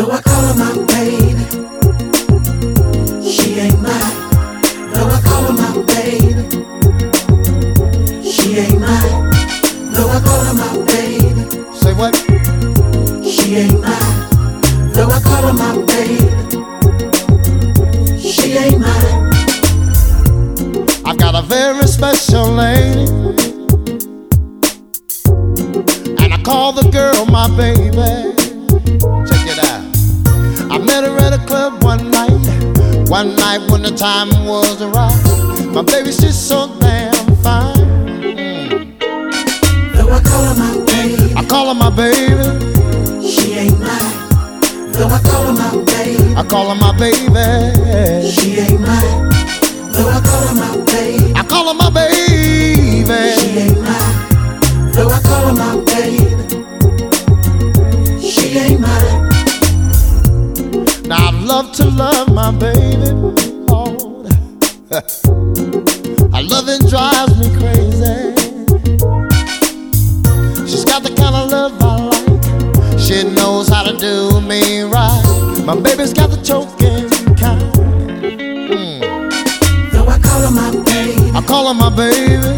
Though I call her my baby, she ain't mine. Though I call her my baby, she ain't mine. Though I call her my baby, say what? She ain't mine. Though I call her my baby, she ain't mine. I've got a very special lady, and I call the girl my baby. Check it out. I met her at a club one night when the time was right. My baby's just so damn fine. Though I call her my baby, I call her my baby, she ain't mine. Though I call her my baby, I call her my baby, she ain't mine. Though I call her my baby, I call her my baby, she ain't mine. Though I call her my baby, she ain't mine. Now I love to love my baby, Lord. I love it, drives me crazy. She's got the kind of love I like. She knows how to do me right. My baby's got the token kind. Though I call her my baby, I call her my baby,